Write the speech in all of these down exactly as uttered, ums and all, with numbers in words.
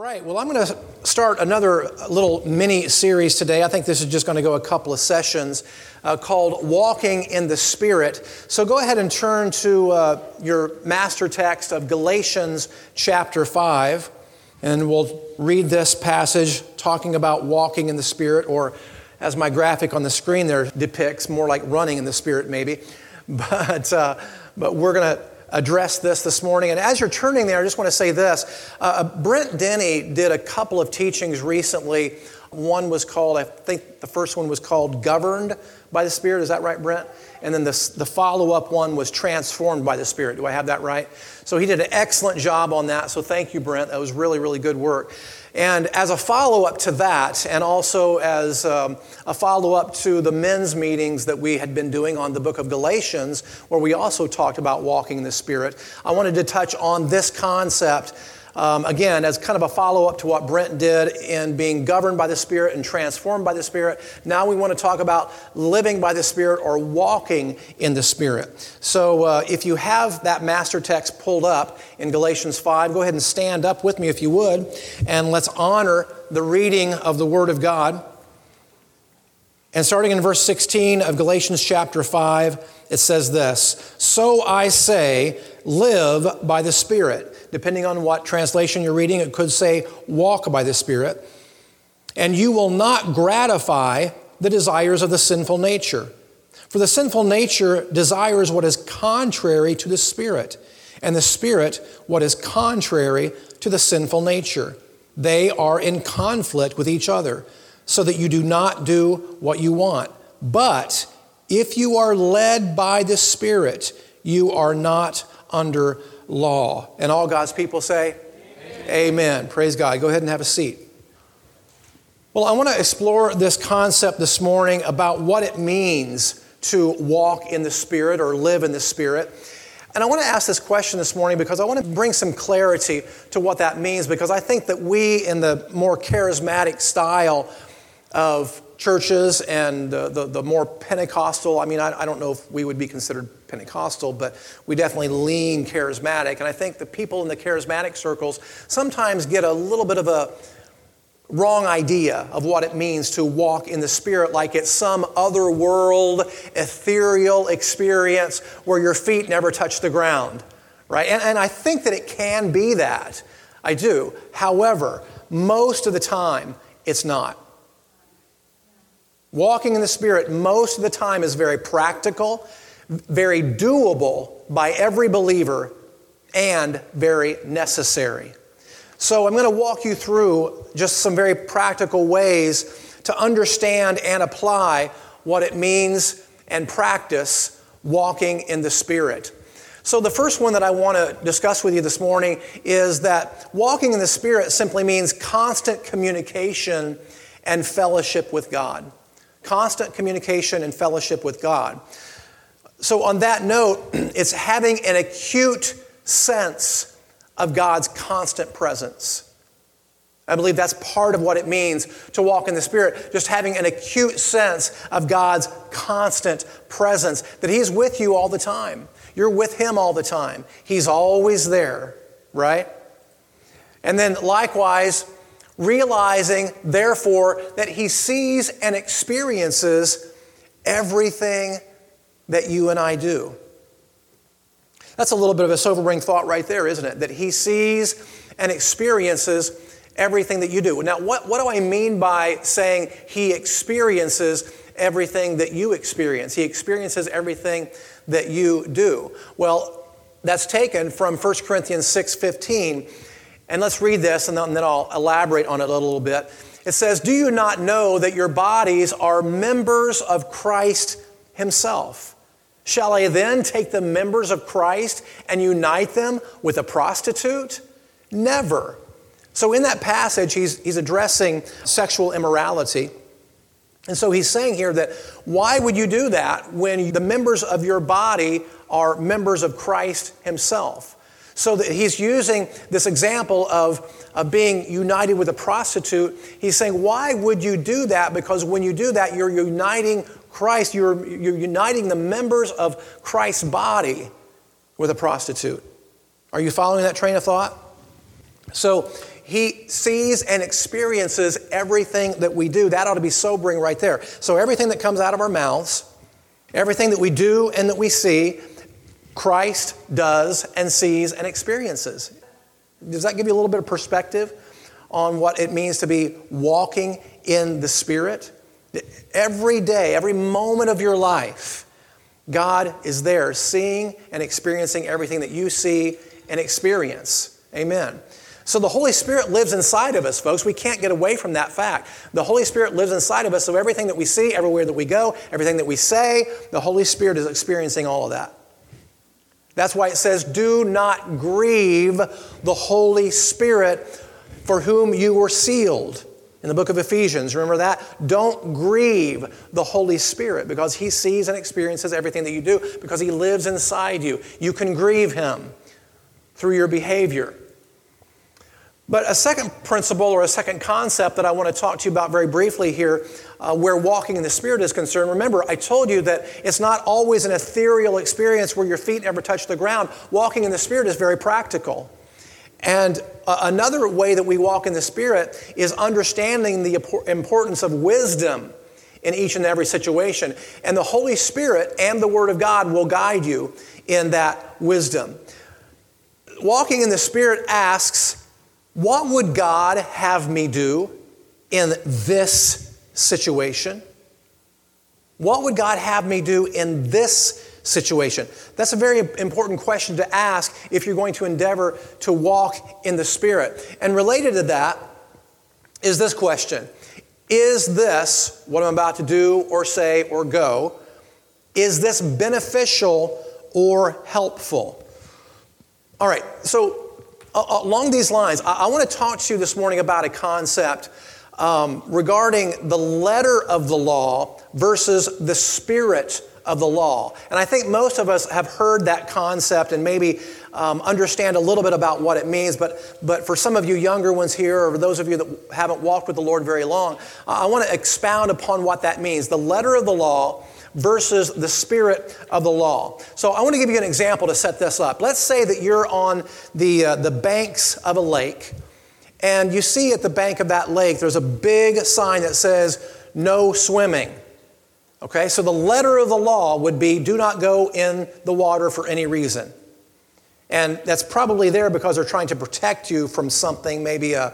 right, well, I'm going to start another little mini series today. I think this is just going to go a couple of sessions uh, called Walking in the Spirit. So go ahead and turn to uh, your master text of Galatians chapter five, and we'll read this passage talking about walking in the Spirit, or as my graphic on the screen there depicts, more like running in the Spirit maybe. But, uh, but we're going to address this this morning. And as you're turning there, I just want to say this. Uh, Brent Denny did a couple of teachings recently. One was called, I think the first one was called Governed by the Spirit. Is that right, Brent? And then the, the follow-up one was Transformed by the Spirit. Do I have that right? So he did an excellent job on that. So thank you, Brent. That was really, really good work. And as a follow-up to that, and also as um, a follow-up to the men's meetings that we had been doing on the book of Galatians, where we also talked about walking in the Spirit, I wanted to touch on this concept, um, again, as kind of a follow-up to what Brent did in being governed by the Spirit and transformed by the Spirit. Now we want to talk about living by the Spirit or walking in the Spirit. So uh, if you have that master text pulled up in Galatians five, go ahead and stand up with me if you would, and let's honor the reading of the Word of God. And starting in verse sixteen of Galatians chapter five, it says this: "So I say, live by the Spirit." Depending on what translation you're reading, it could say, walk by the Spirit. "And you will not gratify the desires of the sinful nature. For the sinful nature desires what is contrary to the Spirit, and the Spirit what is contrary to the sinful nature. They are in conflict with each other, so that you do not do what you want. But if you are led by the Spirit, you are not under law." And all God's people say, Amen. Amen. Praise God. Go ahead and have a seat. Well, I want to explore this concept this morning about what it means to walk in the Spirit or live in the Spirit. And I want to ask this question this morning because I want to bring some clarity to what that means, because I think that we, in the more charismatic style of churches and the, the, the more Pentecostal, I mean, I, I don't know if we would be considered Pentecostal, but we definitely lean charismatic. And I think the people in the charismatic circles sometimes get a little bit of a wrong idea of what it means to walk in the Spirit, like it's some other world, ethereal experience where your feet never touch the ground, right? And, and I think that it can be that. I do. However, most of the time, it's not. Walking in the Spirit most of the time is very practical, very doable by every believer, and very necessary. So I'm going to walk you through just some very practical ways to understand and apply what it means and practice walking in the Spirit. So the first one that I want to discuss with you this morning is that walking in the Spirit simply means constant communication and fellowship with God. Constant communication and fellowship with God. So on that note, it's having an acute sense of God's constant presence. I believe that's part of what it means to walk in the Spirit, just having an acute sense of God's constant presence, that He's with you all the time. You're with Him all the time. He's always there, right? And then likewise, realizing, therefore, that He sees and experiences everything that you and I do. That's a little bit of a sobering thought right there, isn't it? That He sees and experiences everything that you do. Now, what, what do I mean by saying He experiences everything that you experience? He experiences everything that you do. Well, that's taken from First Corinthians six fifteen. And let's read this, and then I'll elaborate on it a little bit. It says, "Do you not know that your bodies are members of Christ Himself? Shall I then take the members of Christ and unite them with a prostitute? Never." So in that passage, he's, he's addressing sexual immorality. And so he's saying here that why would you do that when the members of your body are members of Christ Himself? So that he's using this example of, of being united with a prostitute. He's saying, why would you do that? Because when you do that, you're uniting Christ, you're, you're uniting the members of Christ's body with a prostitute. Are you following that train of thought? So He sees and experiences everything that we do. That ought to be sobering right there. So everything that comes out of our mouths, everything that we do and that we see, Christ does and sees and experiences. Does that give you a little bit of perspective on what it means to be walking in the Spirit? Every day, every moment of your life, God is there seeing and experiencing everything that you see and experience. Amen. So the Holy Spirit lives inside of us, folks. We can't get away from that fact. The Holy Spirit lives inside of us, so everything that we see, everywhere that we go, everything that we say, the Holy Spirit is experiencing all of that. That's why it says, do not grieve the Holy Spirit for whom you were sealed. In the book of Ephesians, remember that? Don't grieve the Holy Spirit because He sees and experiences everything that you do because He lives inside you. You can grieve Him through your behavior. But a second principle or a second concept that I want to talk to you about very briefly here, uh, where walking in the Spirit is concerned. Remember, I told you that it's not always an ethereal experience where your feet never touch the ground. Walking in the Spirit is very practical. And uh, another way that we walk in the Spirit is understanding the importance of wisdom in each and every situation. And the Holy Spirit and the Word of God will guide you in that wisdom. Walking in the Spirit asks, what would God have me do in this situation? What would God have me do in this situation? That's a very important question to ask if you're going to endeavor to walk in the Spirit. And related to that is this question. Is this, what I'm about to do or say or go, is this beneficial or helpful? All right, so uh, along these lines, I, I want to talk to you this morning about a concept um, regarding the letter of the law versus the spirit of the law. And I think most of us have heard that concept and maybe um, understand a little bit about what it means. But, but for some of you younger ones here, or those of you that haven't walked with the Lord very long, I want to expound upon what that means. The letter of the law versus the spirit of the law. So I want to give you an example to set this up. Let's say that you're on the, uh, the banks of a lake, and you see at the bank of that lake, there's a big sign that says, no swimming. Okay, so the letter of the law would be, do not go in the water for any reason. And that's probably there because they're trying to protect you from something. Maybe, a,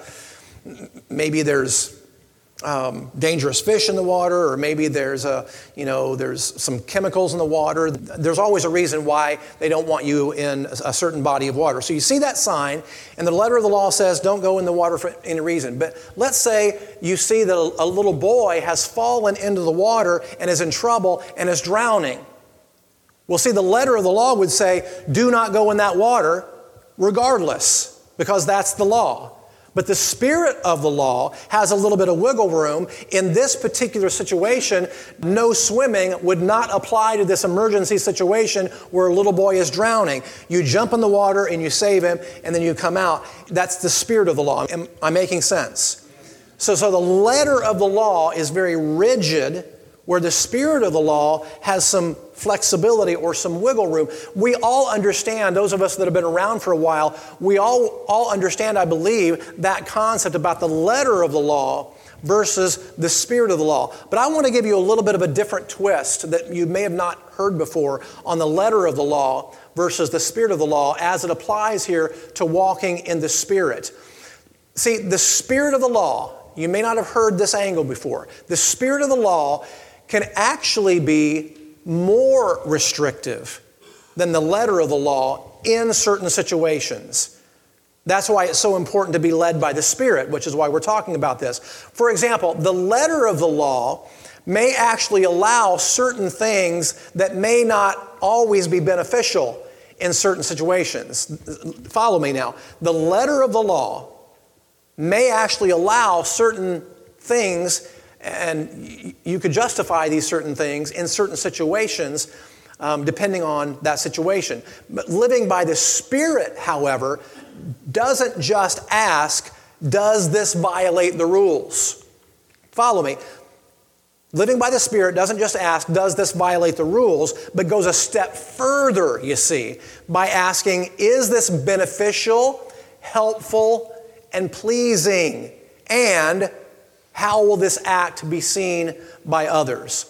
maybe there's um, dangerous fish in the water, or maybe there's a, you know, there's some chemicals in the water. There's always a reason why they don't want you in a certain body of water. So you see that sign, and the letter of the law says, don't go in the water for any reason. But let's say you see that a, a little boy has fallen into the water and is in trouble and is drowning. Well, see, the letter of the law would say, do not go in that water regardless, because that's the law. But the spirit of the law has a little bit of wiggle room. In this particular situation, no swimming would not apply to this emergency situation where a little boy is drowning. You jump in the water and you save him, and then you come out. That's the spirit of the law. Am I making sense? So, so the letter of the law is very rigid, where the spirit of the law has some flexibility or some wiggle room. We all understand, those of us that have been around for a while, we all, all understand, I believe, that concept about the letter of the law versus the spirit of the law. But I want to give you a little bit of a different twist that you may have not heard before on the letter of the law versus the spirit of the law as it applies here to walking in the Spirit. See, the spirit of the law, you may not have heard this angle before. The spirit of the law can actually be more restrictive than the letter of the law in certain situations. That's why it's so important to be led by the Spirit, which is why we're talking about this. For example, the letter of the law may actually allow certain things that may not always be beneficial in certain situations. Follow me now. The letter of the law may actually allow certain things, and you could justify these certain things in certain situations, um, depending on that situation. But living by the Spirit, however, doesn't just ask, does this violate the rules? Follow me. Living by the Spirit doesn't just ask, does this violate the rules, but goes a step further, you see, by asking, is this beneficial, helpful, and pleasing? And how will this act be seen by others?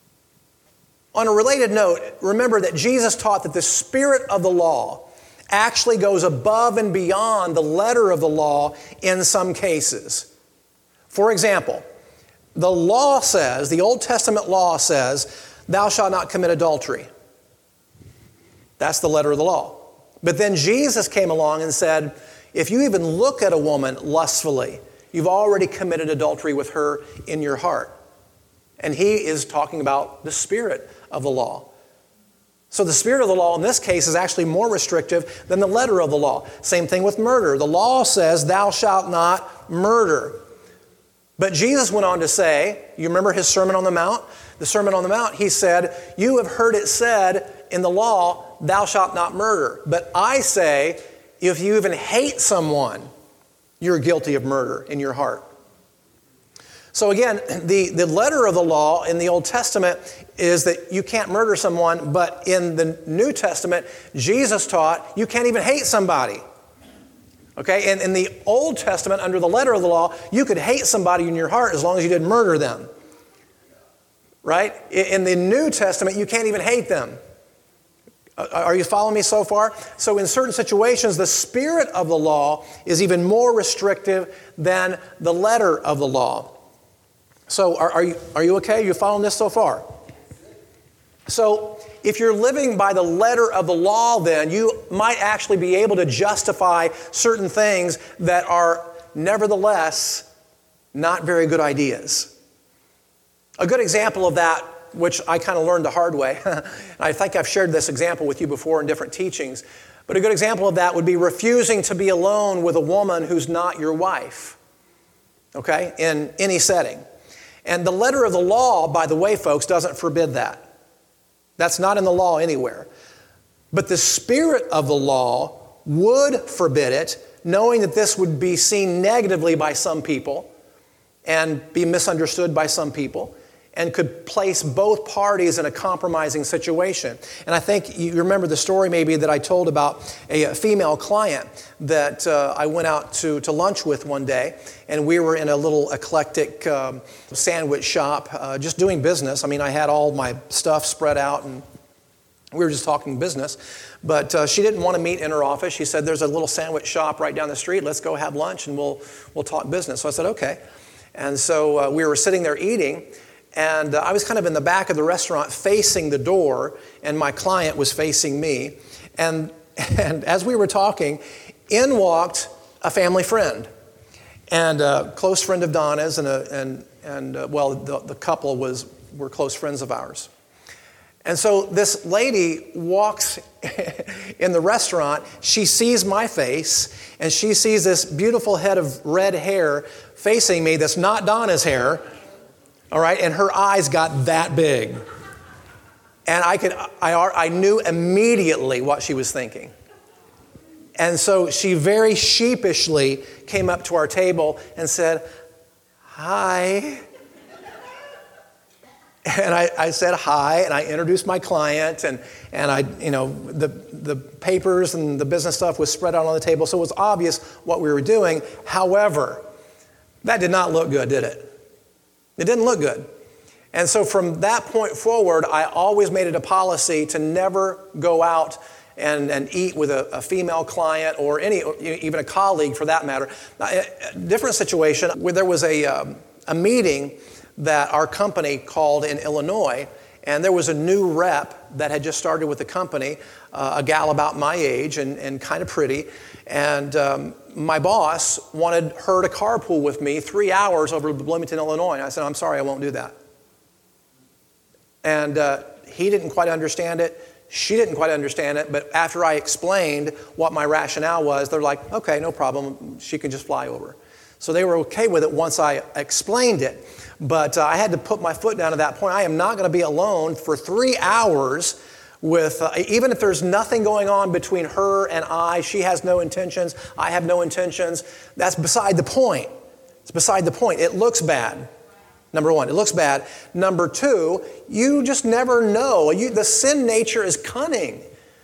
On a related note, remember that Jesus taught that the spirit of the law actually goes above and beyond the letter of the law in some cases. For example, the law says, the Old Testament law says, thou shalt not commit adultery. That's the letter of the law. But then Jesus came along and said, if you even look at a woman lustfully, you've already committed adultery with her in your heart. And he is talking about the spirit of the law. So the spirit of the law in this case is actually more restrictive than the letter of the law. Same thing with murder. The law says, thou shalt not murder. But Jesus went on to say, you remember his Sermon on the Mount? The Sermon on the Mount, he said, you have heard it said in the law, thou shalt not murder. But I say, if you even hate someone, you're guilty of murder in your heart. So again, the, the letter of the law in the Old Testament is that you can't murder someone, but in the New Testament, Jesus taught you can't even hate somebody. Okay, and in the Old Testament, under the letter of the law, you could hate somebody in your heart as long as you didn't murder them. Right? In the New Testament, you can't even hate them. Are you following me so far? So in certain situations, the spirit of the law is even more restrictive than the letter of the law. So are, are you are you okay? You following this so far? So if you're living by the letter of the law, then you might actually be able to justify certain things that are nevertheless not very good ideas. A good example of that, which I kind of learned the hard way, and I think I've shared this example with you before in different teachings, but a good example of that would be refusing to be alone with a woman who's not your wife, okay, in any setting. And the letter of the law, by the way, folks, doesn't forbid that. That's not in the law anywhere. But the spirit of the law would forbid it, knowing that this would be seen negatively by some people and be misunderstood by some people, and could place both parties in a compromising situation. And I think you remember the story maybe that I told about a female client that uh, I went out to, to lunch with one day, and we were in a little eclectic um, sandwich shop uh, just doing business. I mean, I had all my stuff spread out, and we were just talking business. But uh, she didn't want to meet in her office. She said, there's a little sandwich shop right down the street. Let's go have lunch, and we'll, we'll talk business. So I said, okay. And so uh, we were sitting there eating, and uh, I was kind of in the back of the restaurant facing the door, and my client was facing me. And, and as we were talking, in walked a family friend, and a close friend of Donna's, and, a, and, and uh, well, the, the couple was were close friends of ours. And so this lady walks in the restaurant. She sees my face, and she sees this beautiful head of red hair facing me that's not Donna's hair. All right, and her eyes got that big. And I could, I, I knew immediately what she was thinking. And so she very sheepishly came up to our table and said, hi. And I, I said hi, and I introduced my client, and, and I, you know, the, the papers and the business stuff was spread out on the table, so it was obvious what we were doing. However, that did not look good, did it? It didn't look good. And so from that point forward, I always made it a policy to never go out and, and eat with a, a female client or any, even a colleague for that matter. Now, a different situation, where there was a, um, a meeting that our company called in Illinois, and there was a new rep that had just started with the company, uh, a gal about my age and, and kind of pretty, and um, my boss wanted her to carpool with me three hours over to Bloomington, Illinois. And I said, I'm sorry, I won't do that. And uh, he didn't quite understand it. She didn't quite understand it. But after I explained what my rationale was, they're like, okay, no problem. She can just fly over. So they were okay with it once I explained it. But uh, I had to put my foot down at that point. I am not going to be alone for three hours with, uh, even if there's nothing going on between her and I, she has no intentions, I have no intentions. That's beside the point. It's beside the point. It looks bad. Number one, it looks bad. Number two, you just never know. You, the sin nature is cunning.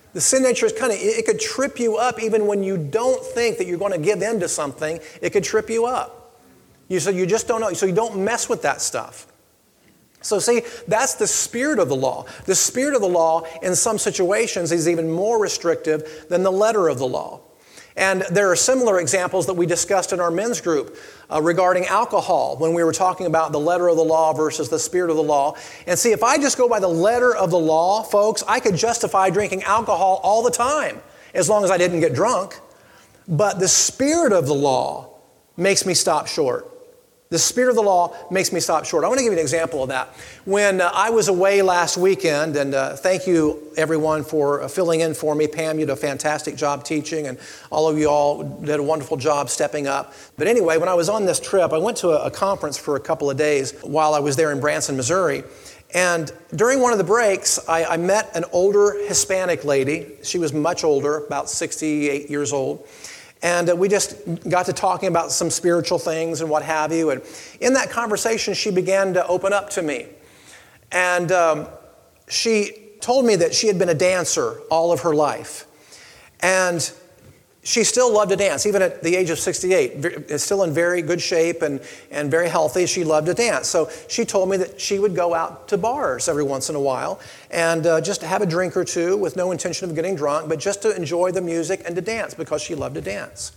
The sin nature is kind of, it could trip you up even when you don't think that you're going to give in to something. It could trip you up. You, so you just don't know. So you don't mess with that stuff. So see, that's the spirit of the law. The spirit of the law in some situations is even more restrictive than the letter of the law. And there are similar examples that we discussed in our men's group uh, regarding alcohol when we were talking about the letter of the law versus the spirit of the law. And see, if I just go by the letter of the law, folks, I could justify drinking alcohol all the time as long as I didn't get drunk. But the spirit of the law makes me stop short. The spirit of the law makes me stop short. I want to give you an example of that. When uh, I was away last weekend, and uh, thank you everyone for uh, filling in for me. Pam, you did a fantastic job teaching, and all of you all did a wonderful job stepping up. But anyway, when I was on this trip, I went to a, a conference for a couple of days while I was there in Branson, Missouri. And during one of the breaks, I, I met an older Hispanic lady. She was much older, about sixty-eight years old. And uh, we just got to talking about some spiritual things and what have you. And in that conversation, she began to open up to me. And um, she told me that she had been a dancer all of her life. And she still loved to dance, even at the age of sixty-eight. Still in very good shape and, and very healthy. She loved to dance. So she told me that she would go out to bars every once in a while and uh, just have a drink or two with no intention of getting drunk, but just to enjoy the music and to dance because she loved to dance.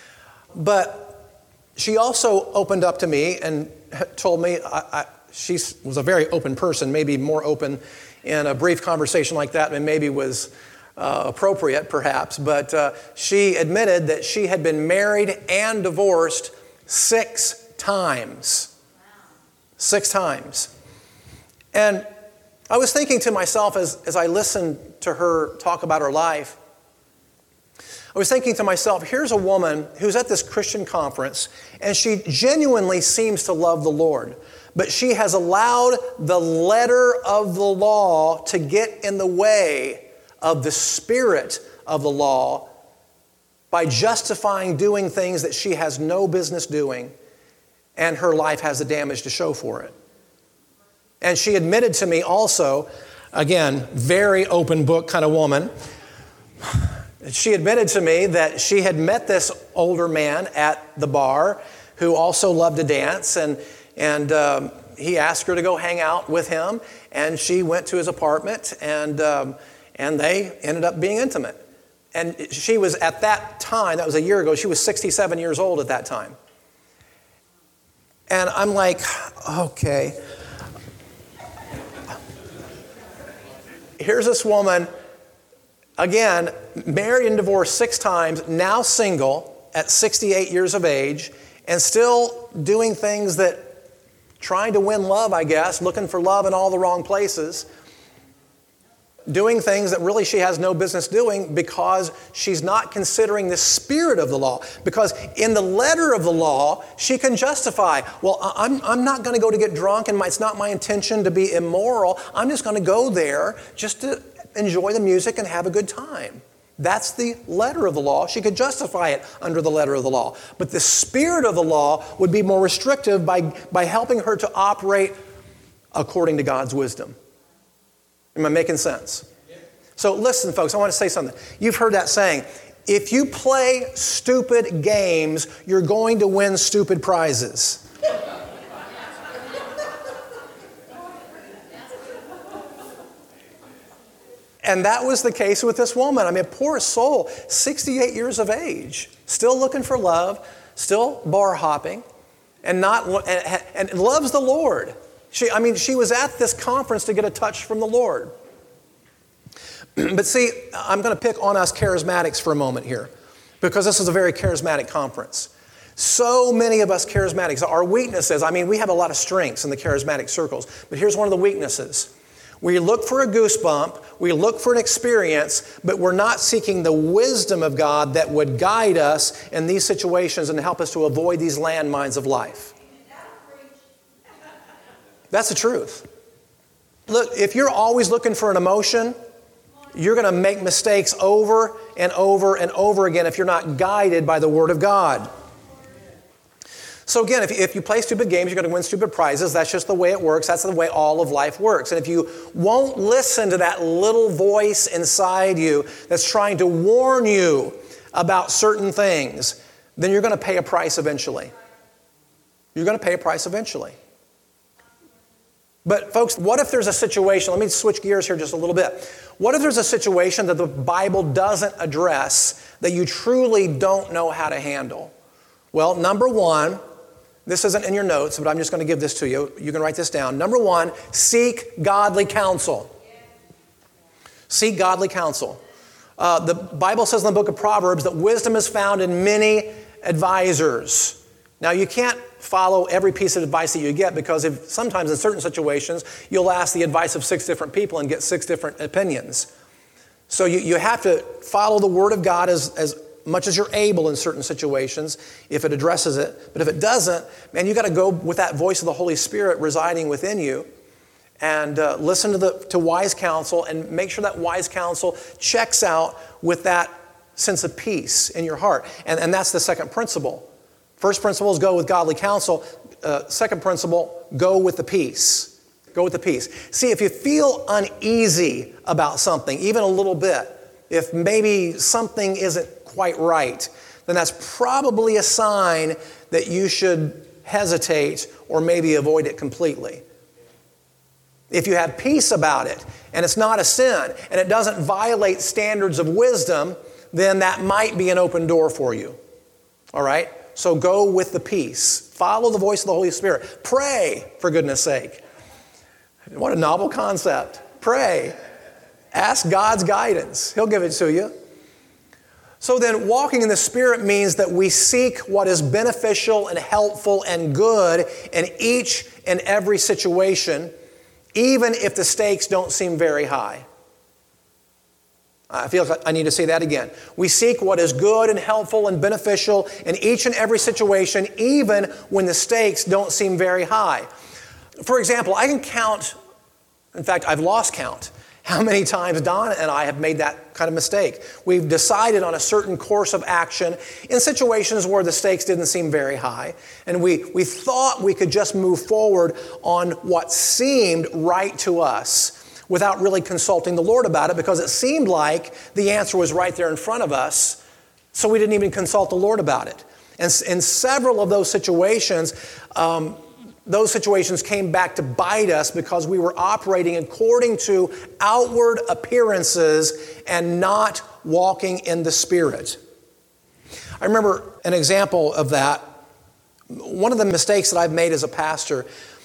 But she also opened up to me and told me, I, I, she was a very open person, maybe more open in a brief conversation like that than maybe was Uh, appropriate, perhaps, but uh, she admitted that she had been married and divorced six times. Six times. And I was thinking to myself as, as I listened to her talk about her life, I was thinking to myself, here's a woman who's at this Christian conference, and she genuinely seems to love the Lord, but she has allowed the letter of the law to get in the way of the spirit of the law by justifying doing things that she has no business doing, and her life has the damage to show for it. And she admitted to me also, again, very open book kind of woman, she admitted to me that she had met this older man at the bar who also loved to dance, and, and um, he asked her to go hang out with him, and she went to his apartment, and um, And they ended up being intimate. And she was at that time, that was a year ago, she was sixty-seven years old at that time. And I'm like, okay. Here's this woman, again, married and divorced six times, now single at sixty-eight years of age, and still doing things that, trying to win love, I guess, looking for love in all the wrong places. Doing things that really she has no business doing because she's not considering the spirit of the law. Because in the letter of the law, she can justify, well, I'm, I'm not going to go to get drunk, and my, it's not my intention to be immoral. I'm just going to go there just to enjoy the music and have a good time. That's the letter of the law. She could justify it under the letter of the law. But the spirit of the law would be more restrictive by, by helping her to operate according to God's wisdom. Am I making sense? So listen, folks, I want to say something. You've heard that saying, if you play stupid games, you're going to win stupid prizes. And that was the case with this woman. I mean, poor soul, sixty-eight years of age, still looking for love, still bar hopping, and not and, and loves the Lord. She, I mean, she was at this conference to get a touch from the Lord. But see, I'm going to pick on us charismatics for a moment here, because this is a very charismatic conference. So many of us charismatics, our weaknesses, I mean, we have a lot of strengths in the charismatic circles, but here's one of the weaknesses. We look for a goosebump, we look for an experience, but we're not seeking the wisdom of God that would guide us in these situations and help us to avoid these landmines of life. That's the truth. Look, if you're always looking for an emotion, you're going to make mistakes over and over and over again if you're not guided by the Word of God. So again, if, if you play stupid games, you're going to win stupid prizes. That's just the way it works. That's the way all of life works. And if you won't listen to that little voice inside you that's trying to warn you about certain things, then you're going to pay a price eventually. You're going to pay a price eventually. But folks, what if there's a situation, let me switch gears here just a little bit. What if there's a situation that the Bible doesn't address that you truly don't know how to handle? Well, number one, this isn't in your notes, but I'm just going to give this to you. You can write this down. Number one, seek godly counsel. Seek godly counsel. Uh, the Bible says in the book of Proverbs that wisdom is found in many advisors. Now, you can't follow every piece of advice that you get because if sometimes in certain situations, you'll ask the advice of six different people and get six different opinions. So you, you have to follow the Word of God as, as much as you're able in certain situations if it addresses it. But if it doesn't, man, you got to go with that voice of the Holy Spirit residing within you and uh, listen to the to wise counsel and make sure that wise counsel checks out with that sense of peace in your heart. And, and that's the second principle. First principle is go with godly counsel. Uh, second principle, go with the peace. Go with the peace. See, if you feel uneasy about something, even a little bit, if maybe something isn't quite right, then that's probably a sign that you should hesitate or maybe avoid it completely. If you have peace about it and it's not a sin and it doesn't violate standards of wisdom, then that might be an open door for you. All right? So go with the peace. Follow the voice of the Holy Spirit. Pray, for goodness sake. What a novel concept. Pray. Ask God's guidance. He'll give it to you. So then walking in the Spirit means that we seek what is beneficial and helpful and good in each and every situation, even if the stakes don't seem very high. I feel like I need to say that again. We seek what is good and helpful and beneficial in each and every situation, even when the stakes don't seem very high. For example, I can count, in fact, I've lost count, how many times Don and I have made that kind of mistake. We've decided on a certain course of action in situations where the stakes didn't seem very high, and we, we thought we could just move forward on what seemed right to us without really consulting the Lord about it because it seemed like the answer was right there in front of us, so we didn't even consult the Lord about it. And in several of those situations, um, those situations came back to bite us because we were operating according to outward appearances and not walking in the Spirit. I remember an example of that. One of the mistakes that I've made as a pastor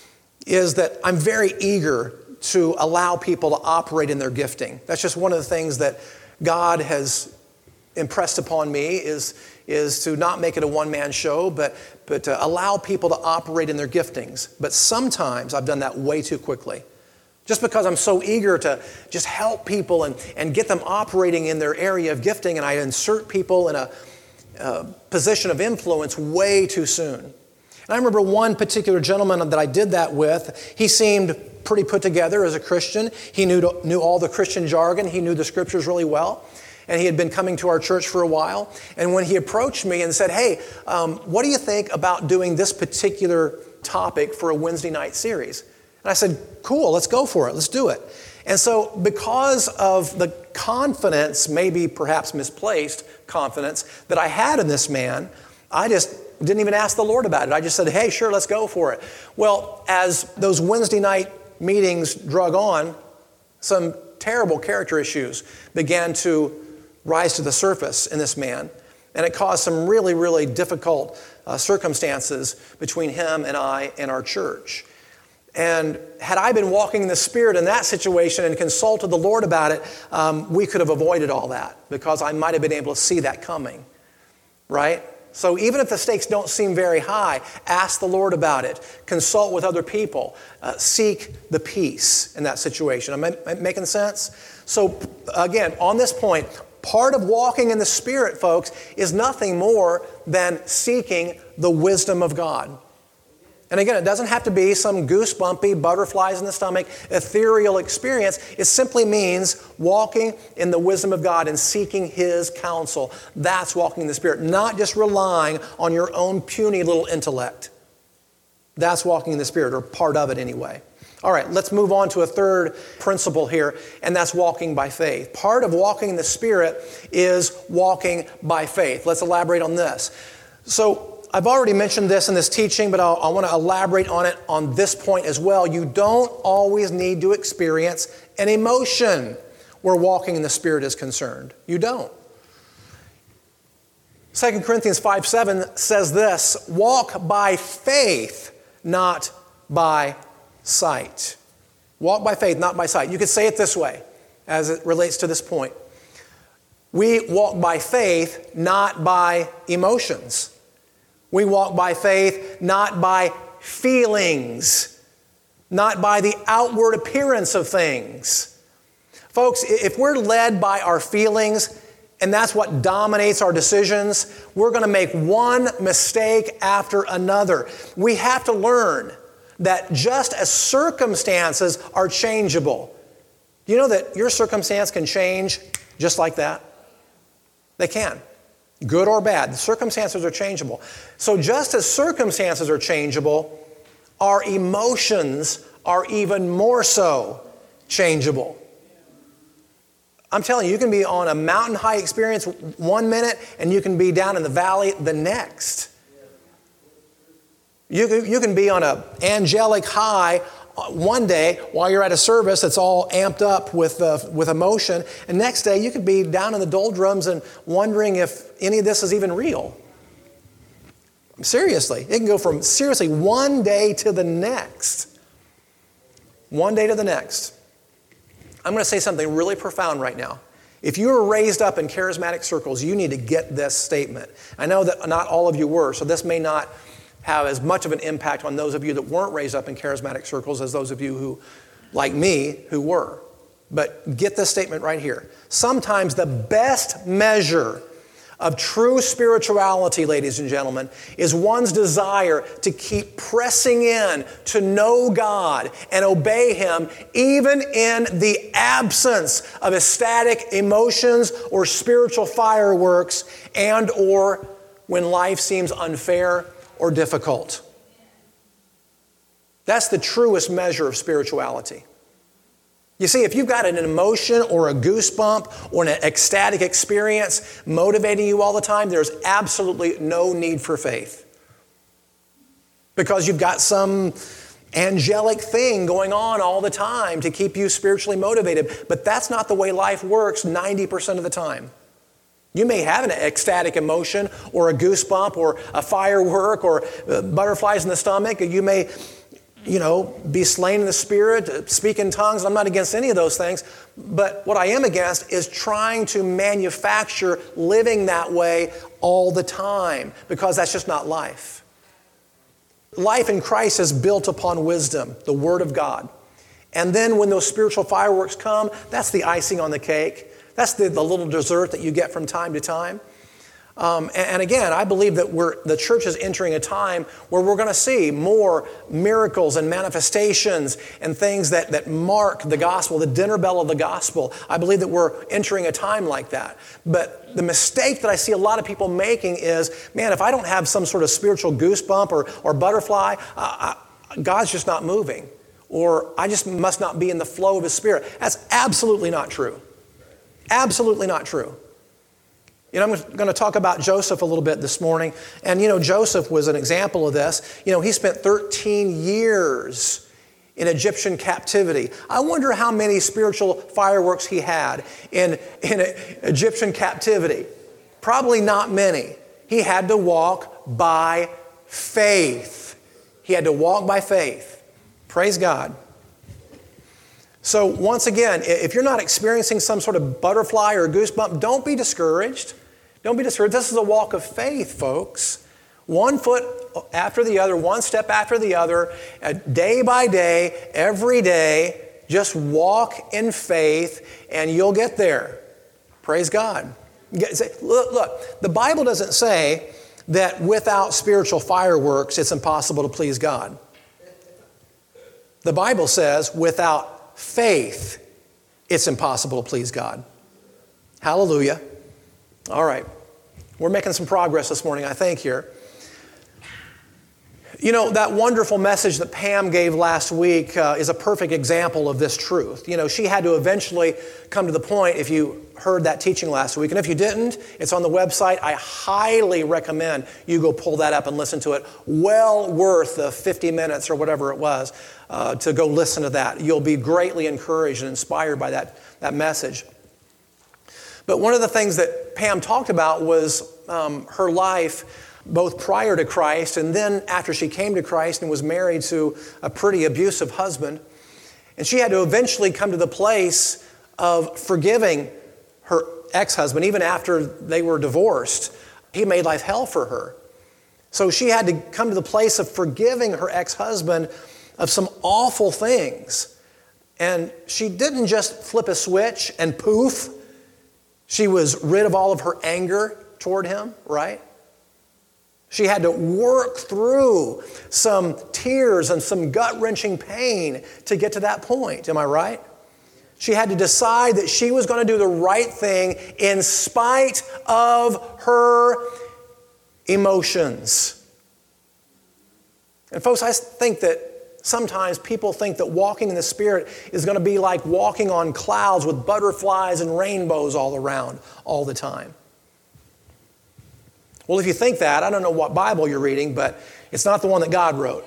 is that I'm very eager to allow people to operate in their gifting. That's just one of the things that God has impressed upon me is, is to not make it a one-man show, but, but to allow people to operate in their giftings. But sometimes I've done that way too quickly. Just because I'm so eager to just help people and, and get them operating in their area of gifting, and I insert people in a, a position of influence way too soon. And I remember one particular gentleman that I did that with. He seemed pretty put together as a Christian. He knew, knew all the Christian jargon. He knew the scriptures really well. And he had been coming to our church for a while. And when he approached me and said, hey, um, what do you think about doing this particular topic for a Wednesday night series? And I said, cool, let's go for it. Let's do it. And so because of the confidence, maybe perhaps misplaced confidence, that I had in this man, I just didn't even ask the Lord about it. I just said, hey, sure, let's go for it. Well, as those Wednesday night meetings drug on, some terrible character issues began to rise to the surface in this man. And it caused some really, really difficult uh, circumstances between him and I and our church. And had I been walking in the Spirit in that situation and consulted the Lord about it, um, we could have avoided all that because I might have been able to see that coming, right? So even if the stakes don't seem very high, ask the Lord about it. Consult with other people. Uh, seek the peace in that situation. Am I making sense? So again, on this point, part of walking in the Spirit, folks, is nothing more than seeking the wisdom of God. And again, it doesn't have to be some goosebumpy, butterflies in the stomach, ethereal experience. It simply means walking in the wisdom of God and seeking His counsel. That's walking in the Spirit, not just relying on your own puny little intellect. That's walking in the Spirit, or part of it anyway. All right, let's move on to a third principle here, and that's walking by faith. Part of walking in the Spirit is walking by faith. Let's elaborate on this. So I've already mentioned this in this teaching, but I'll, I want to elaborate on it on this point as well. You don't always need to experience an emotion where walking in the Spirit is concerned. You don't. Second Corinthians five seven says this, walk by faith, not by sight. Walk by faith, not by sight. You could say it this way as it relates to this point. We walk by faith, not by emotions. We walk by faith, not by feelings, not by the outward appearance of things. Folks, if we're led by our feelings, and that's what dominates our decisions, we're going to make one mistake after another. We have to learn that just as circumstances are changeable. Do you know that your circumstance can change just like that? They can. Good or bad. The circumstances are changeable. So just as circumstances are changeable, our emotions are even more so changeable. I'm telling you, you can be on a mountain high experience one minute and you can be down in the valley the next. You can, you can be on an angelic high one day while you're at a service that's all amped up with, uh, with emotion, and next day you could be down in the doldrums and wondering if any of this is even real. Seriously, it can go from seriously one day to the next. One day to the next. I'm going to say something really profound right now. If you were raised up in charismatic circles, you need to get this statement. I know that not all of you were, so this may not have as much of an impact on those of you that weren't raised up in charismatic circles as those of you who, like me, who were. But get this statement right here. Sometimes the best measure of true spirituality, ladies and gentlemen, is one's desire to keep pressing in to know God and obey Him even in the absence of ecstatic emotions or spiritual fireworks and or when life seems unfair or difficult. That's the truest measure of spirituality. You see, if you've got an emotion or a goosebump or an ecstatic experience motivating you all the time, there's absolutely no need for faith. Because you've got some angelic thing going on all the time to keep you spiritually motivated. But that's not the way life works ninety percent of the time. You may have an ecstatic emotion or a goosebump or a firework or butterflies in the stomach. You may, you know, be slain in the Spirit, speak in tongues. I'm not against any of those things. But what I am against is trying to manufacture living that way all the time, because that's just not life. Life in Christ is built upon wisdom, the Word of God. And then when those spiritual fireworks come, that's the icing on the cake. That's the, the little dessert that you get from time to time. Um, and, and again, I believe that we're, the church is entering a time where we're going to see more miracles and manifestations and things that, that mark the gospel, the dinner bell of the gospel. I believe that we're entering a time like that. But the mistake that I see a lot of people making is, man, if I don't have some sort of spiritual goosebump or, or butterfly, uh, I, God's just not moving. Or I just must not be in the flow of His Spirit. That's absolutely not true. Absolutely not true. You know, I'm going to talk about Joseph a little bit this morning. And, you know, Joseph was an example of this. You know, he spent thirteen years in Egyptian captivity. I wonder how many spiritual fireworks he had in, in Egyptian captivity. Probably not many. He had to walk by faith. He had to walk by faith. Praise God. So once again, if you're not experiencing some sort of butterfly or goosebump, don't be discouraged. Don't be discouraged. This is a walk of faith, folks. One foot after the other, one step after the other, day by day, every day. Just walk in faith and you'll get there. Praise God. Look, look, the Bible doesn't say that without spiritual fireworks, it's impossible to please God. The Bible says without faith, it's impossible to please God. Hallelujah. All right. We're making some progress this morning, I think, here. You know, that wonderful message that Pam gave last week uh, is a perfect example of this truth. You know, she had to eventually come to the point, if you heard that teaching last week, and if you didn't, it's on the website. I highly recommend you go pull that up and listen to it. Well worth the fifty minutes or whatever it was uh, to go listen to that. You'll be greatly encouraged and inspired by that, that message. But one of the things that Pam talked about was um, her life both prior to Christ and then after she came to Christ and was married to a pretty abusive husband. And she had to eventually come to the place of forgiving her ex-husband, even after they were divorced. He made life hell for her. So she had to come to the place of forgiving her ex-husband of some awful things. And she didn't just flip a switch and poof, she was rid of all of her anger toward him, right? She had to work through some tears and some gut-wrenching pain to get to that point. Am I right? She had to decide that she was going to do the right thing in spite of her emotions. And folks, I think that sometimes people think that walking in the Spirit is going to be like walking on clouds with butterflies and rainbows all around all the time. Well, if you think that, I don't know what Bible you're reading, but it's not the one that God wrote.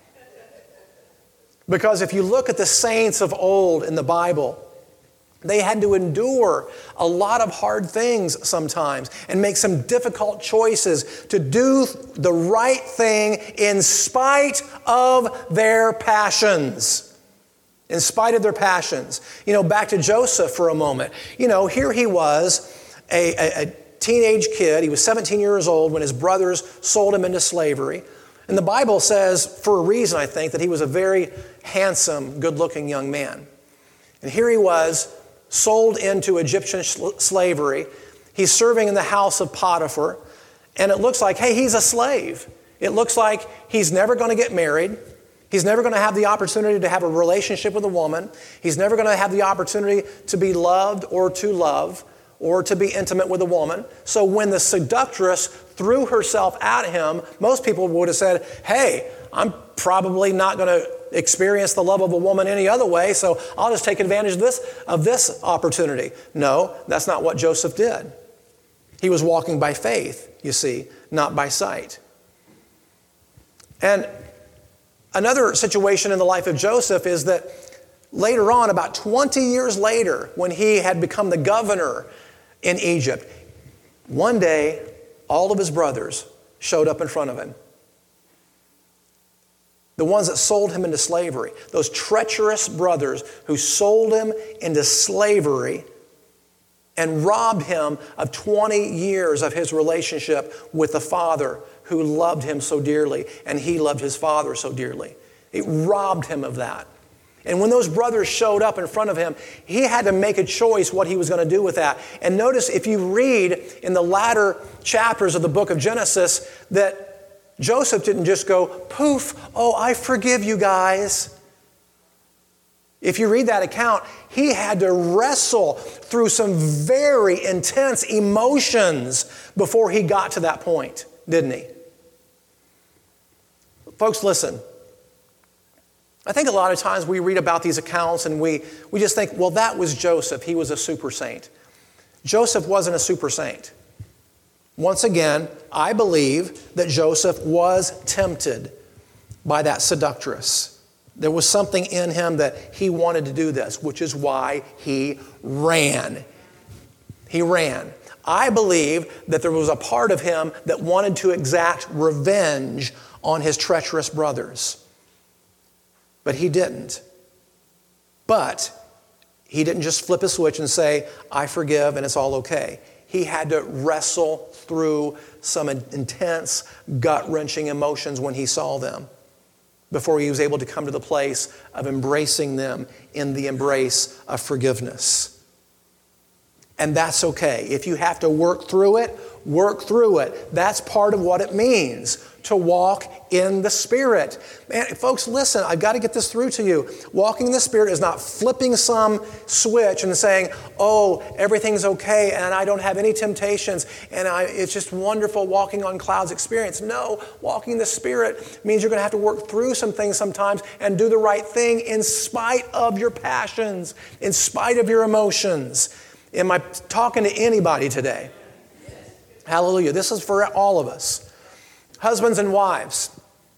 Because if you look at the saints of old in the Bible, they had to endure a lot of hard things sometimes and make some difficult choices to do the right thing in spite of their passions. In spite of their passions. You know, back to Joseph for a moment. You know, here he was, a, a, a teenage kid. He was seventeen years old when his brothers sold him into slavery. And the Bible says, for a reason, I think, that he was a very handsome, good-looking young man. And here he was, sold into Egyptian slavery. He's serving in the house of Potiphar. And it looks like, hey, he's a slave. It looks like he's never going to get married. He's never going to have the opportunity to have a relationship with a woman. He's never going to have the opportunity to be loved or to love, or to be intimate with a woman. So when the seductress threw herself at him, most people would have said, hey, I'm probably not going to experience the love of a woman any other way, so I'll just take advantage of this, of this opportunity. No, that's not what Joseph did. He was walking by faith, you see, not by sight. And another situation in the life of Joseph is that later on, about twenty years later, when he had become the governor in Egypt, one day, all of his brothers showed up in front of him. The ones that sold him into slavery, those treacherous brothers who sold him into slavery and robbed him of twenty years of his relationship with the father who loved him so dearly, and he loved his father so dearly. It robbed him of that. And when those brothers showed up in front of him, he had to make a choice what he was going to do with that. And notice if you read in the latter chapters of the book of Genesis that Joseph didn't just go, poof, oh, I forgive you guys. If you read that account, he had to wrestle through some very intense emotions before he got to that point, didn't he? Folks, listen. I think a lot of times we read about these accounts and we, we just think, well, that was Joseph. He was a super saint. Joseph wasn't a super saint. Once again, I believe that Joseph was tempted by that seductress. There was something in him that he wanted to do this, which is why he ran. He ran. I believe that there was a part of him that wanted to exact revenge on his treacherous brothers. But he didn't. But he didn't just flip a switch and say, I forgive and it's all okay. He had to wrestle through some intense, gut-wrenching emotions when he saw them before he was able to come to the place of embracing them in the embrace of forgiveness. And that's okay. If you have to work through it, work through it. That's part of what it means to walk in the Spirit. Man, folks, listen, I've got to get this through to you. Walking in the Spirit is not flipping some switch and saying, oh, everything's okay and I don't have any temptations and I, it's just wonderful walking on clouds experience. No, walking in the Spirit means you're going to have to work through some things sometimes and do the right thing in spite of your passions, in spite of your emotions. Am I talking to anybody today? Hallelujah. This is for all of us. Husbands and wives.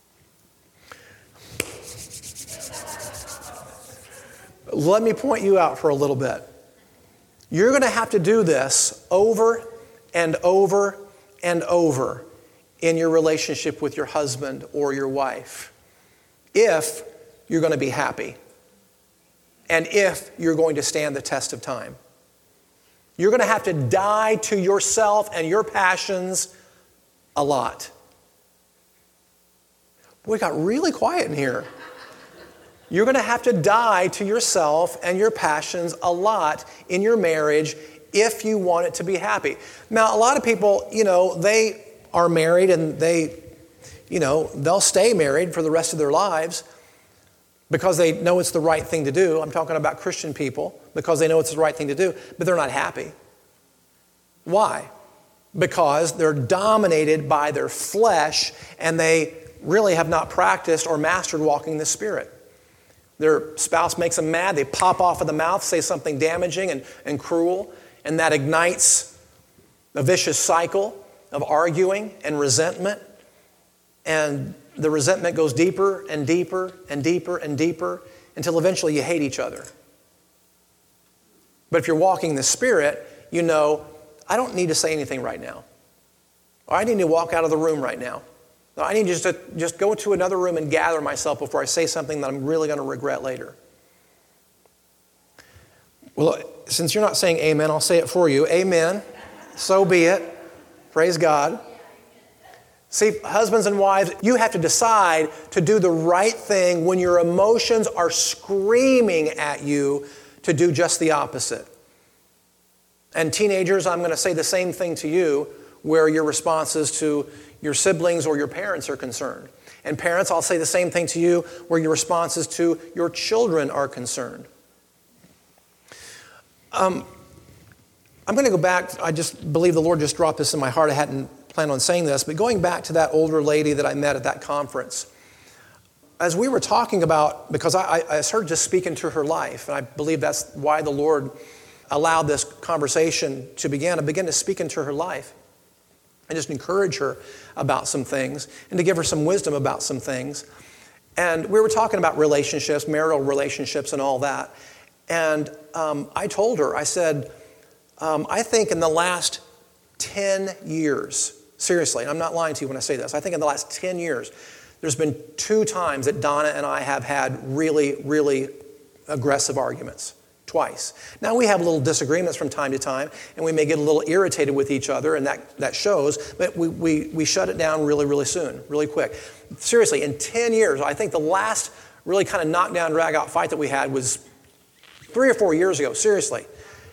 Let me point you out for a little bit. You're going to have to do this over and over and over in your relationship with your husband or your wife if you're going to be happy and if you're going to stand the test of time. You're going to have to die to yourself and your passions a lot. Boy, it got really quiet in here. You're going to have to die to yourself and your passions a lot in your marriage if you want it to be happy. Now, a lot of people, you know, they are married and they, you know, they'll stay married for the rest of their lives because they know it's the right thing to do. I'm talking about Christian people because they know it's the right thing to do, but they're not happy. Why? Because they're dominated by their flesh and they really have not practiced or mastered walking in the Spirit. Their spouse makes them mad. They pop off of the mouth, say something damaging and, and cruel, and that ignites a vicious cycle of arguing and resentment. And the resentment goes deeper and deeper and deeper and deeper until eventually you hate each other. But if you're walking in the Spirit, you know, I don't need to say anything right now. Or I need to walk out of the room right now. No, I need just to just go to another room and gather myself before I say something that I'm really going to regret later. Well, since you're not saying amen, I'll say it for you. Amen. So be it. Praise God. See, husbands and wives, you have to decide to do the right thing when your emotions are screaming at you to do just the opposite. And teenagers, I'm going to say the same thing to you where your responses to your siblings or your parents are concerned. And parents, I'll say the same thing to you where your responses to your children are concerned. Um, I'm going to go back. I just believe the Lord just dropped this in my heart. I hadn't planned on saying this, but going back to that older lady that I met at that conference, as we were talking about, because I, I started just speaking to her life, and I believe that's why the Lord allowed this conversation to begin. I began to speak into her life and just encourage her about some things and to give her some wisdom about some things. And we were talking about relationships, marital relationships and all that. And um, I told her, I said, um, I think in the last ten years, seriously, and I'm not lying to you when I say this, I think in the last ten years, there's been two times that Donna and I have had really, really aggressive arguments. Twice. Now we have little disagreements from time to time, and we may get a little irritated with each other, and that, that shows, but we, we, we shut it down really, really soon, really quick. Seriously, in ten years, I think the last really kind of knockdown, drag-out fight that we had was three or four years ago, seriously.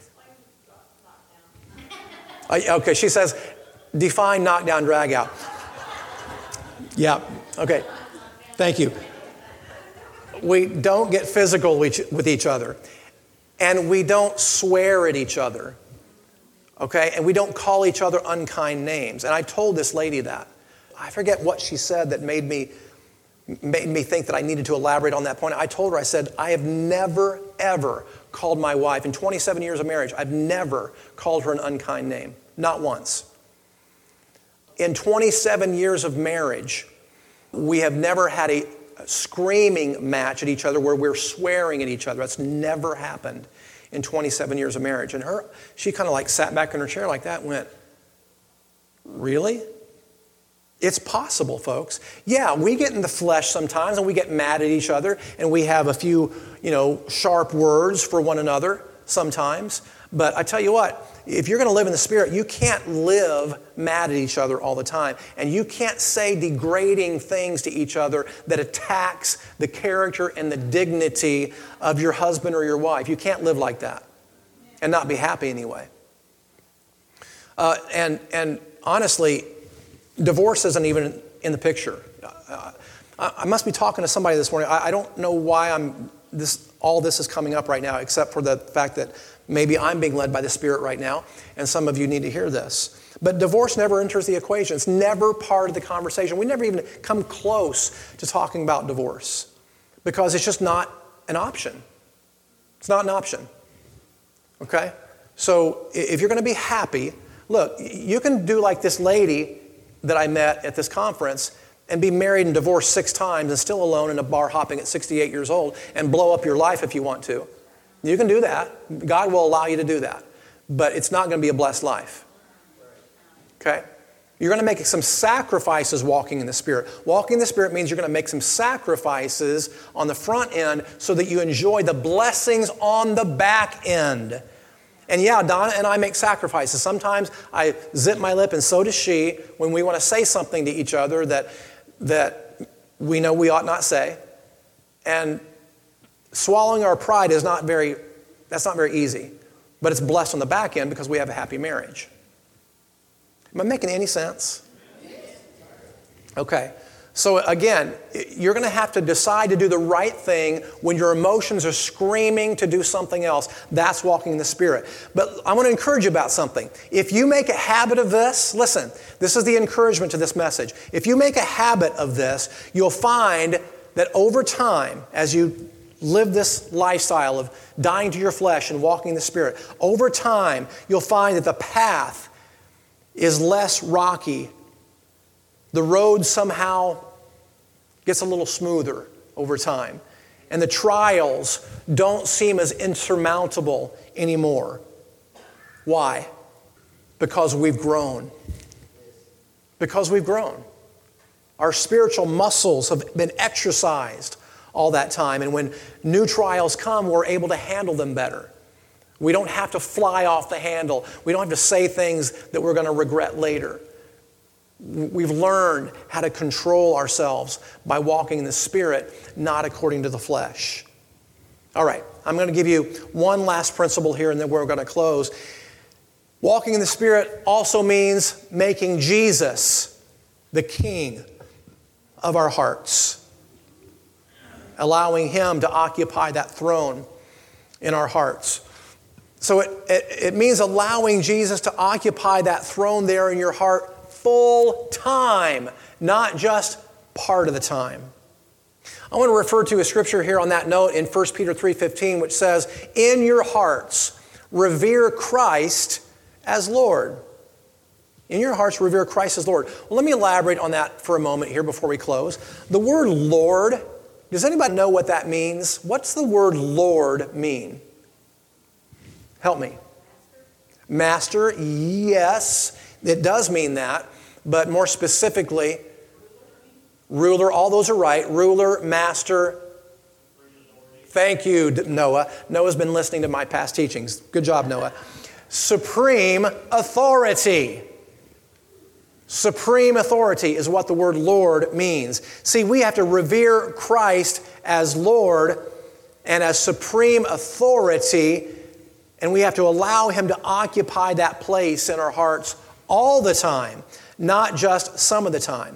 uh, okay, she says, define knockdown, drag-out. Yeah, okay, thank you. We don't get physical with each other. And we don't swear at each other, okay? And we don't call each other unkind names. And I told this lady that. I forget what she said that made me, made me think that I needed to elaborate on that point. I told her, I said, I have never, ever called my wife, in twenty-seven years of marriage, I've never called her an unkind name. Not once. In twenty-seven years of marriage, we have never had a screaming match at each other where we're swearing at each other. That's never happened in twenty-seven years of marriage. And her, she kind of like sat back in her chair like that and went, really? It's possible, folks. Yeah, we get in the flesh sometimes and we get mad at each other and we have a few, you know, sharp words for one another sometimes. But I tell you what, if you're going to live in the Spirit, you can't live mad at each other all the time. And you can't say degrading things to each other that attacks the character and the dignity of your husband or your wife. You can't live like that and not be happy anyway. Uh, and, and honestly, divorce isn't even in the picture. Uh, I, I must be talking to somebody this morning. I, I don't know why I'm this. all this is coming up right now, except for the fact that maybe I'm being led by the Spirit right now, and some of you need to hear this. But divorce never enters the equation. It's never part of the conversation. We never even come close to talking about divorce because it's just not an option. It's not an option. Okay? So if you're going to be happy, look, you can do like this lady that I met at this conference and be married and divorced six times and still alone in a bar hopping at sixty-eight years old and blow up your life if you want to. You can do that. God will allow you to do that. But it's not going to be a blessed life. Okay? You're going to make some sacrifices walking in the Spirit. Walking in the Spirit means you're going to make some sacrifices on the front end so that you enjoy the blessings on the back end. And yeah, Donna and I make sacrifices. Sometimes I zip my lip, and so does she, when we want to say something to each other that, that we know we ought not say. And swallowing our pride is not very, that's not very easy. But it's blessed on the back end because we have a happy marriage. Am I making any sense? Okay. So again, you're going to have to decide to do the right thing when your emotions are screaming to do something else. That's walking in the Spirit. But I want to encourage you about something. If you make a habit of this, listen, this is the encouragement to this message. If you make a habit of this, you'll find that over time, as you live this lifestyle of dying to your flesh and walking in the Spirit, over time, you'll find that the path is less rocky. The road somehow gets a little smoother over time. And the trials don't seem as insurmountable anymore. Why? Because we've grown. Because we've grown. Our spiritual muscles have been exercised all that time. And when new trials come, we're able to handle them better. We don't have to fly off the handle. We don't have to say things that we're going to regret later. We've learned how to control ourselves by walking in the Spirit, not according to the flesh. All right, I'm going to give you one last principle here and then we're going to close. Walking in the Spirit also means making Jesus the King of our hearts. Allowing Him to occupy that throne in our hearts. So it, it, it means allowing Jesus to occupy that throne there in your heart full time, not just part of the time. I want to refer to a scripture here on that note in First Peter three fifteen, which says, in your hearts, revere Christ as Lord. In your hearts, revere Christ as Lord. Well, let me elaborate on that for a moment here before we close. The word Lord, does anybody know what that means? What's the word Lord mean? Help me. Master, yes, it does mean that, but more specifically, ruler, all those are right. Ruler, master. Thank you, Noah. Noah's been listening to my past teachings. Good job, Noah. Supreme authority. Supreme authority is what the word Lord means. See, we have to revere Christ as Lord and as supreme authority, and we have to allow Him to occupy that place in our hearts all the time, not just some of the time.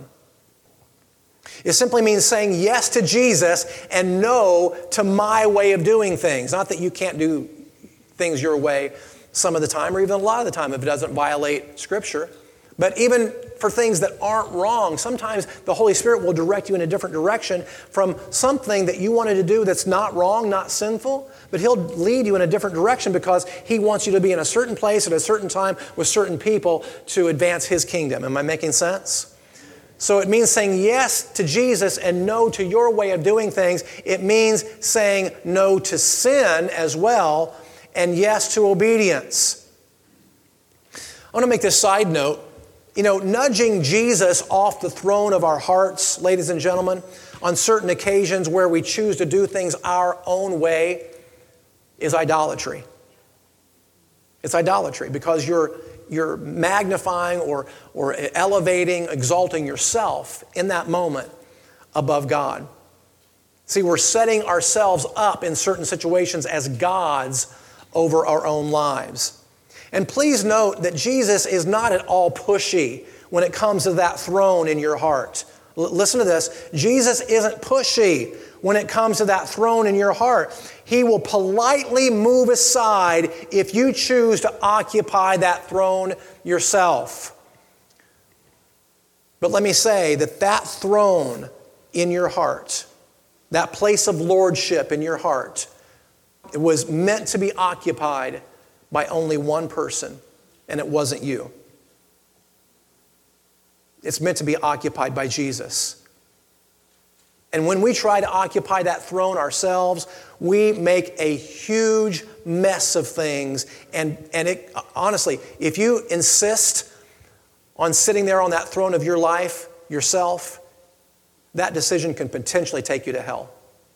It simply means saying yes to Jesus and no to my way of doing things. Not that you can't do things your way some of the time or even a lot of the time if it doesn't violate Scripture. But even for things that aren't wrong, sometimes the Holy Spirit will direct you in a different direction from something that you wanted to do that's not wrong, not sinful, but He'll lead you in a different direction because He wants you to be in a certain place at a certain time with certain people to advance His kingdom. Am I making sense? So it means saying yes to Jesus and no to your way of doing things. It means saying no to sin as well and yes to obedience. I want to make this side note. You know, nudging Jesus off the throne of our hearts, ladies and gentlemen, on certain occasions where we choose to do things our own way is idolatry. It's idolatry because you're, you're magnifying or, or elevating, exalting yourself in that moment above God. See, we're setting ourselves up in certain situations as gods over our own lives. And please note that Jesus is not at all pushy when it comes to that throne in your heart. L- listen to this. Jesus isn't pushy when it comes to that throne in your heart. He will politely move aside if you choose to occupy that throne yourself. But let me say that that throne in your heart, that place of lordship in your heart, it was meant to be occupied by only one person, and it wasn't you. It's meant to be occupied by Jesus. And when we try to occupy that throne ourselves, we make a huge mess of things. And, and it, honestly, if you insist on sitting there on that throne of your life yourself, that decision can potentially take you to hell.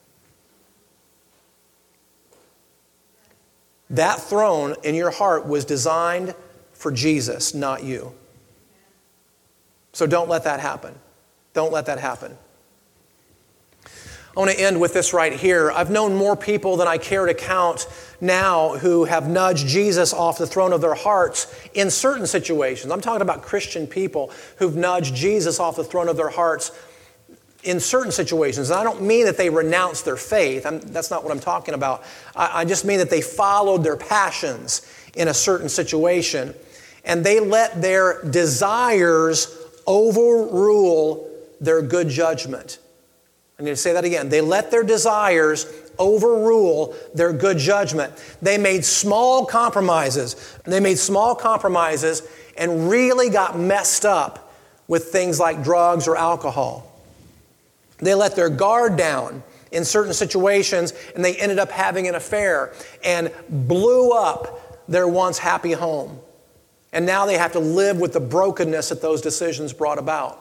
That throne in your heart was designed for Jesus, not you. So don't let that happen. Don't let that happen. I want to end with this right here. I've known more people than I care to count now who have nudged Jesus off the throne of their hearts in certain situations. I'm talking about Christian people who've nudged Jesus off the throne of their hearts in certain situations. And I don't mean that they renounced their faith. I'm, that's not what I'm talking about. I, I just mean that they followed their passions in a certain situation, and they let their desires overrule their good judgment. I'm going to say that again. They let their desires overrule their good judgment. They made small compromises. They made small compromises and really got messed up with things like drugs or alcohol. They let their guard down in certain situations, and they ended up having an affair and blew up their once happy home. And now they have to live with the brokenness that those decisions brought about.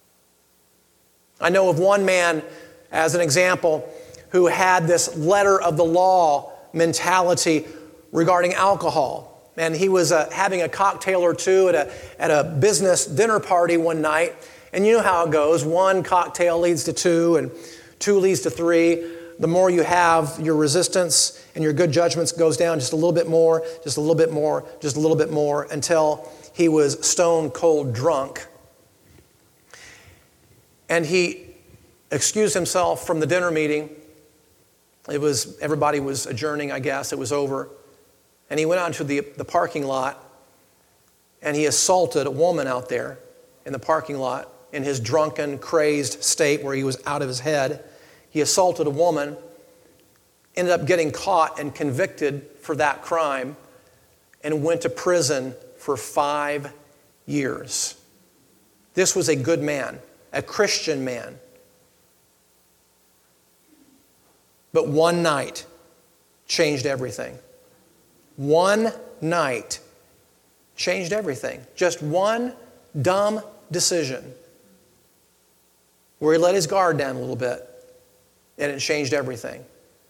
I know of one man, as an example, who had this letter of the law mentality regarding alcohol. And he was uh, having a cocktail or two at a, at a business dinner party one night. And you know how it goes. One cocktail leads to two, and two leads to three. The more you have, your resistance and your good judgments goes down just a little bit more, just a little bit more, just a little bit more, until he was stone cold drunk. And he excused himself from the dinner meeting. It was, everybody was adjourning, I guess. It was over. And he went out into the, the parking lot, and he assaulted a woman out there in the parking lot in his drunken, crazed state where he was out of his head. He assaulted a woman, ended up getting caught and convicted for that crime, and went to prison for five years. This was a good man, a Christian man. But one night changed everything. One night changed everything. Just one dumb decision where he let his guard down a little bit, and it changed everything.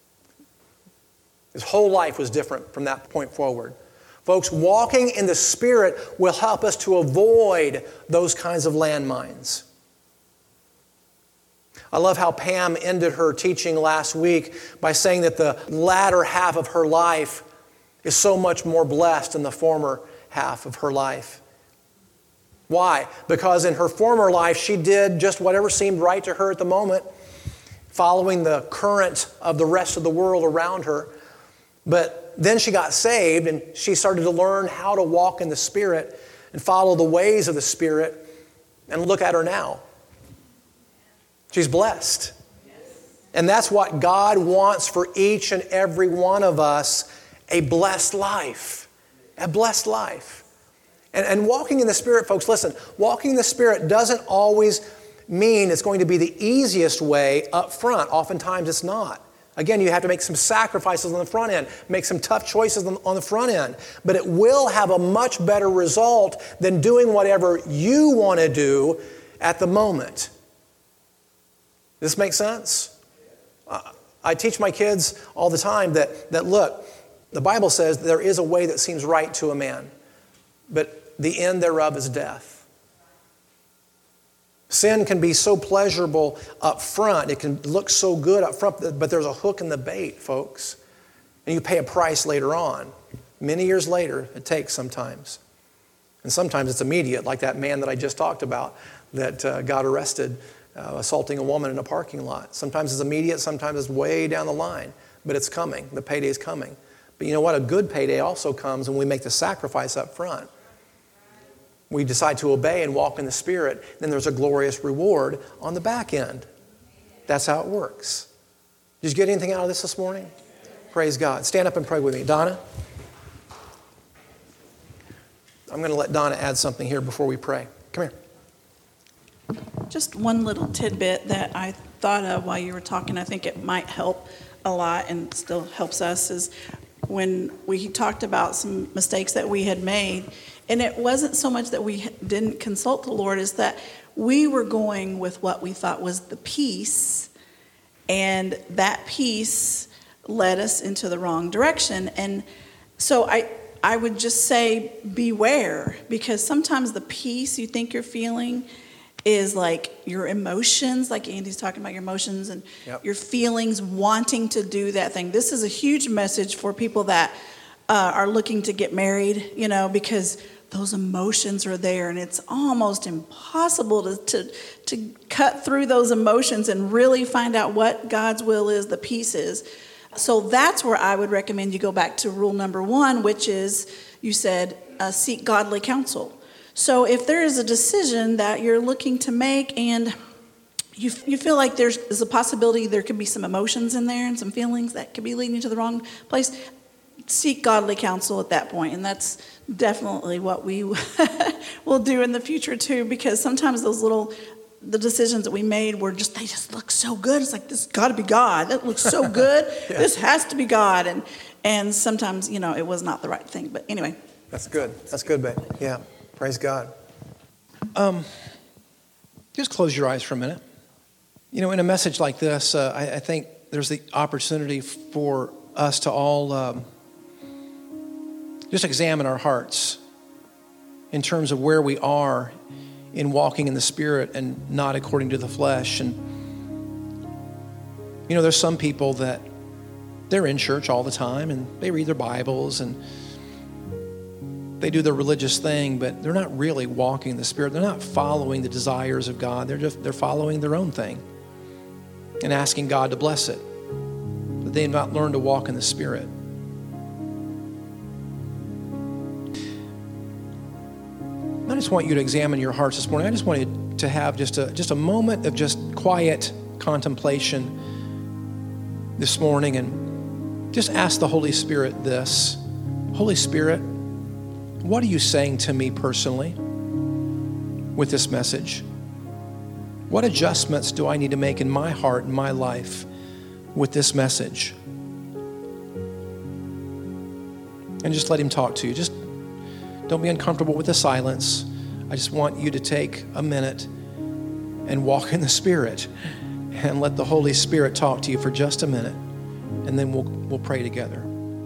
His whole life was different from that point forward. Folks, walking in the Spirit will help us to avoid those kinds of landmines. I love how Pam ended her teaching last week by saying that the latter half of her life is so much more blessed than the former half of her life. Why? Because in her former life, she did just whatever seemed right to her at the moment, following the current of the rest of the world around her. But then she got saved, and she started to learn how to walk in the Spirit and follow the ways of the Spirit. And look at her now. She's blessed. And that's what God wants for each and every one of us, a blessed life. A blessed life. And, and walking in the Spirit, folks, listen, walking in the Spirit doesn't always mean it's going to be the easiest way up front. Oftentimes it's not. Again, you have to make some sacrifices on the front end, make some tough choices on, on the front end. But it will have a much better result than doing whatever you want to do at the moment. Does this make sense? Uh, I teach my kids all the time that, that, look, the Bible says there is a way that seems right to a man, but the end thereof is death. Sin can be so pleasurable up front. It can look so good up front, but there's a hook in the bait, folks. And you pay a price later on. Many years later, it takes sometimes. And sometimes it's immediate, like that man that I just talked about that uh, got arrested uh, assaulting a woman in a parking lot. Sometimes it's immediate, sometimes it's way down the line, but it's coming. The payday's coming. But you know what? A good payday also comes when we make the sacrifice up front. We decide to obey and walk in the Spirit, then there's a glorious reward on the back end. That's how it works. Did you get anything out of this this morning? Praise God. Stand up and pray with me. Donna? I'm going to let Donna add something here before we pray. Come here. Just one little tidbit that I thought of while you were talking. I think it might help a lot and still helps us is when we talked about some mistakes that we had made. And it wasn't so much that we didn't consult the Lord, is that we were going with what we thought was the peace. And that peace led us into the wrong direction. And so I... I would just say beware, because sometimes the peace you think you're feeling is like your emotions, like Andy's talking about your emotions and yep. your feelings wanting to do that thing. This is a huge message for people that uh, are looking to get married, you know, because those emotions are there and it's almost impossible to, to, to cut through those emotions and really find out what God's will is, the peace is. So that's where I would recommend you go back to rule number one, which is, you said, uh, seek godly counsel. So if there is a decision that you're looking to make and you you feel like there's, there's a possibility there could be some emotions in there and some feelings that could be leading you to the wrong place, seek godly counsel at that point. And that's definitely what we will do in the future too, because sometimes those little... the decisions that we made were just, they just look so good. It's like, this has got to be God. That looks so good. yeah. This has to be God. And and sometimes, you know, it was not the right thing. But anyway. That's good. That's good, babe. Yeah. Praise God. Um, just close your eyes for a minute. You know, in a message like this, uh, I, I think there's the opportunity for us to all um, just examine our hearts in terms of where we are in walking in the Spirit and not according to the flesh. And, you know, there's some people that they're in church all the time and they read their Bibles and they do their religious thing, but they're not really walking in the Spirit. They're not following the desires of God. They're just, they're following their own thing and asking God to bless it. But they've not learned to walk in the Spirit. I just want you to examine your hearts this morning. I just want you to have just a just a moment of just quiet contemplation this morning and just ask the Holy Spirit this. Holy Spirit, what are you saying to me personally with this message? What adjustments do I need to make in my heart and my life with this message? And just let him talk to you. Just don't be uncomfortable with the silence. I just want you to take a minute and walk in the Spirit and let the Holy Spirit talk to you for just a minute, and then we'll we'll pray together.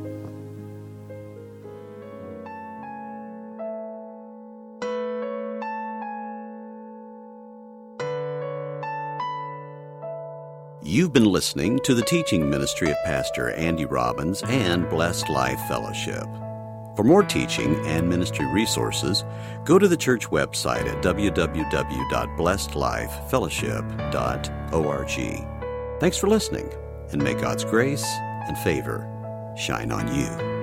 You've been listening to the teaching ministry of Pastor Andy Robbins and Blessed Life Fellowship. For more teaching and ministry resources, go to the church website at w w w dot blessed life fellowship dot org. Thanks for listening, and may God's grace and favor shine on you.